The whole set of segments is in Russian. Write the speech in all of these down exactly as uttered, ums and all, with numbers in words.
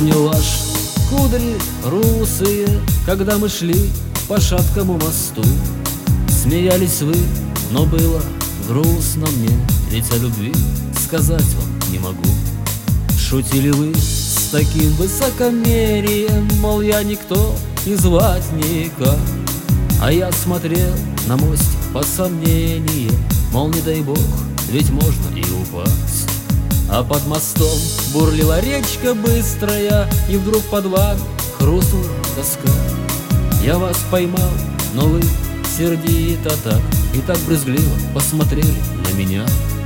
Помню ваши кудри русые, когда мы шли по шаткому мосту. Смеялись вы, но было грустно мне, ведь о любви сказать вам не могу. Шутили вы с таким высокомерием, мол, я никто и звать никак. А я смотрел на мостик под сомнение, мол, не дай бог, ведь можно и упасть. А под мостом бурлила речка быстрая, и вдруг под вами хрустнула тоска. Я вас поймал, но вы сердито так и так брезгливо посмотрели на меня.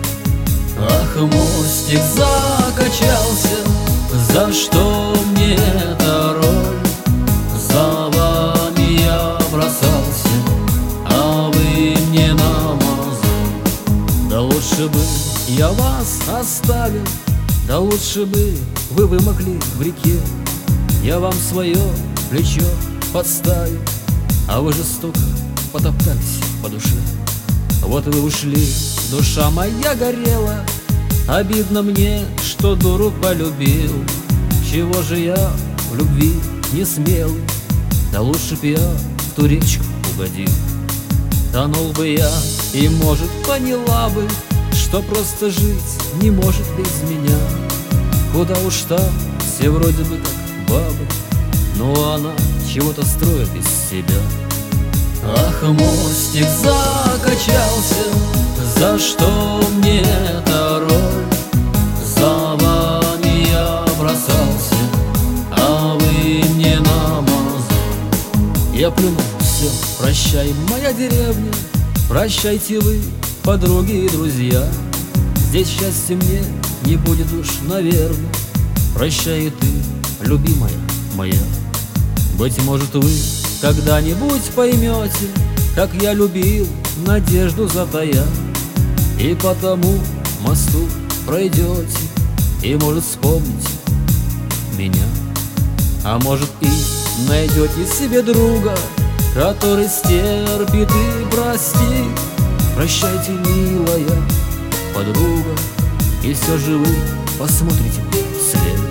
Ах, мостик закачался, за что мне эта роль? За вами я бросался, а вы мне на мозоль. Да лучше бы я вас оставил, да лучше бы вы вымокли в реке. Я вам свое плечо подставил, а вы жестоко потоптались по душе. Вот вы ушли, душа моя горела, обидно мне, что дуру полюбил. Чего же я в любви не смелый, да лучше б я в ту речку угодил. Тонул бы я, и, может, поняла бы, что просто жить не может без меня. Куда уж там, все вроде бы как бабы, но она чего-то строит из себя. Ах, мостик закачался, за что мне эта роль? За вами я бросался, а вы мне на мозоль. Я плюнул, все, прощай, моя деревня, прощайте вы, подруги и друзья. Здесь счастья мне не будет уж, наверное. Прощай и ты, любимая моя. Быть может, вы когда-нибудь поймете, как я любил, надежду затая, и по тому мосту пройдете, и, может, вспомните меня. А может, и найдете себе друга, который стерпит и простит. Прощайте, милая подруга, и все же вы посмотрите вслед.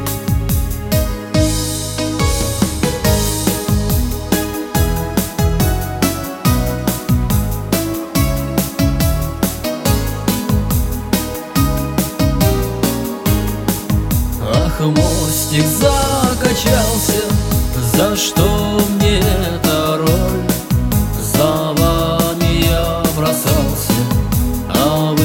Ах, мостик закачался, за что мне эта роль? За вами я бросался, а